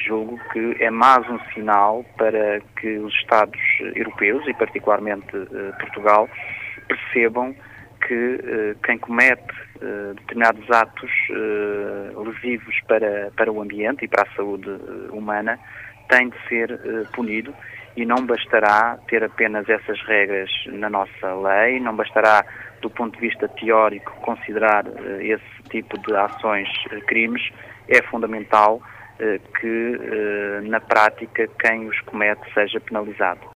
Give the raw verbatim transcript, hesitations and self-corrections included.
julgo que é mais um sinal para que os Estados europeus, e particularmente eh, Portugal, percebam que eh, quem comete eh, determinados atos eh, lesivos para, para o ambiente e para a saúde eh, humana tem de ser eh, punido, e não bastará ter apenas essas regras na nossa lei, não bastará, do ponto de vista teórico, considerar eh, esse tipo de ações eh, crimes. É fundamental eh, que, eh, na prática, quem os comete seja penalizado.